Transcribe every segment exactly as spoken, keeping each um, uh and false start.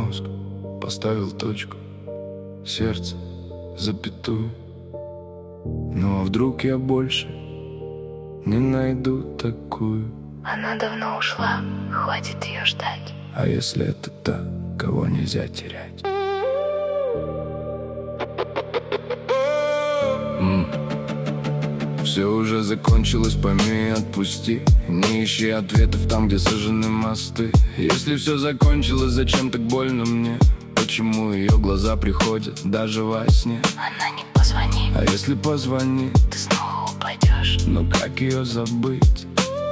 Мозг поставил точку, сердце запятую. Ну а вдруг я больше не найду такую? Она давно ушла, хватит ее ждать. А если это та, кого нельзя терять? М. Все уже закончилось, пойми и отпусти. Не ищи ответов там, где сожжены мосты. Если все закончилось, зачем так больно мне? Почему ее глаза приходят даже во сне? Она не позвонит. А если позвонит, ты снова упадешь. но как ее забыть?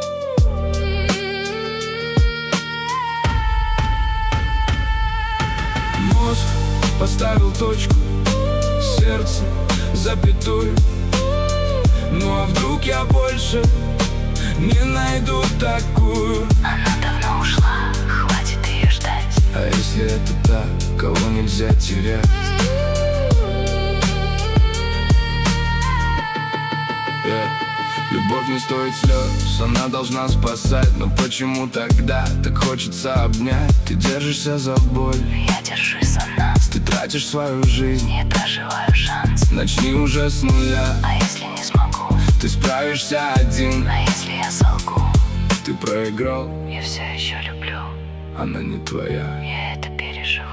Мозг поставил точку, сердце запятую. Ну а вдруг я больше не найду такую? Она давно ушла, хватит ее ждать. А если это та, кого нельзя терять? Yeah. Любовь не стоит слез, она должна спасать. Но почему тогда так хочется обнять? Ты держишься за боль, я держусь за нас. Ты тратишь свою жизнь, не проживаю шанс. Начни уже с нуля. А если не смогу? Ты справишься один. А если я солгу? Ты проиграл. Я все еще люблю. Она не твоя. Я это переживу.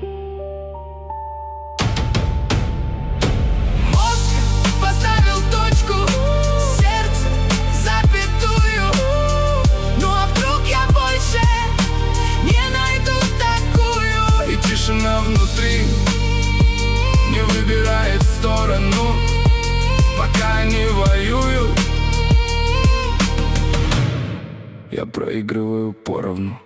Мозг поставил точку, сердце запятую. Ну а вдруг я больше не найду такую? И тишина внутри не выбирает сторону, пока не воюют. Я проигрываю поровну.